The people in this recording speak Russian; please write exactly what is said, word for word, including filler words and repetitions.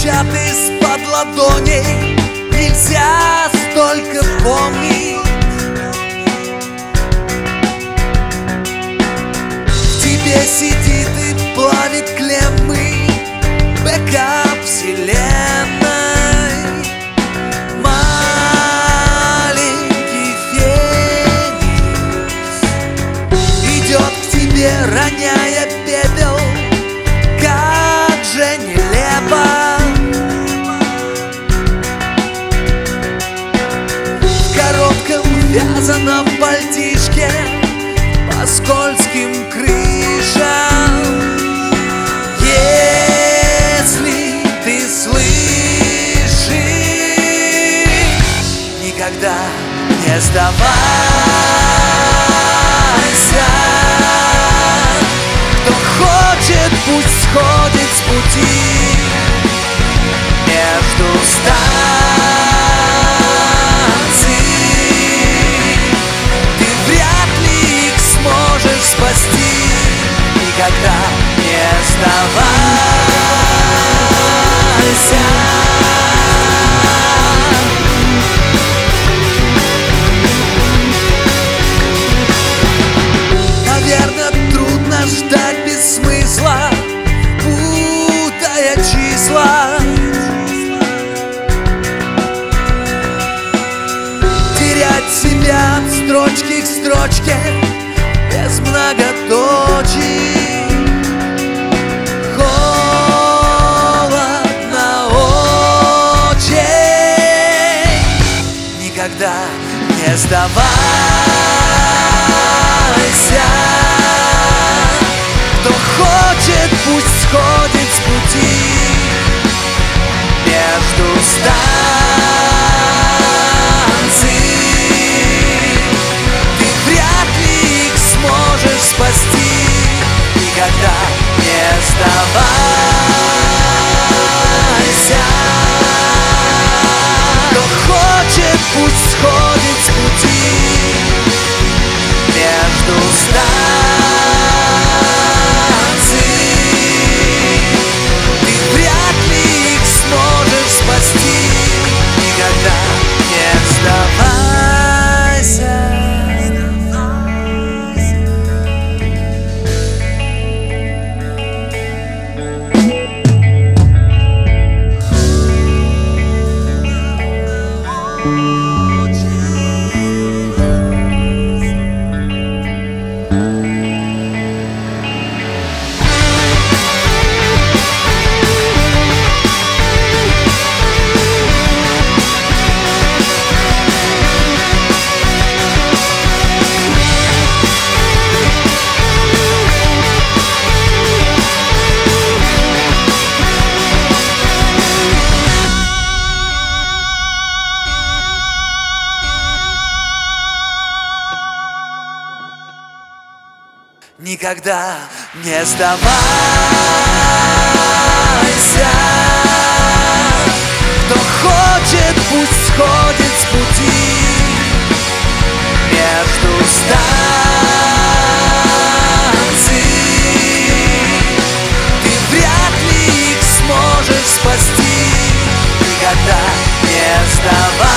стучат из-под ладоней. Нельзя столько помнить. В тебе сидит и плавит клеммы бэкап вселенной. Маленький феникс идет к тебе, роняя пепел. Как же нелепо в коротком вязаном пальтишке по скользким крышам. Если ты слышишь, никогда не сдавайся. Кто хочет, пусть сходит с пути между станций. Ты вряд ли их сможешь спасти. Никогда не сдавайся. Наверное, трудно ждать без смысла, путая числа. Терять себя от строчки к строчке без многоточий. Холодно очень. Никогда не сдавайся. Кто хочет, пусть сходит с пути между станций. Ты вряд ли их сможешь спасти. Никогда не сдавайся. Кто хочет, пусть сходит с пути между станций. Ты вряд ли их сможешь спасти. Никогда не сдавайся. Никогда не сдавайся. Кто хочет, пусть сходит с пути между станций. Ты вряд ли их сможешь спасти. Никогда не сдавайся.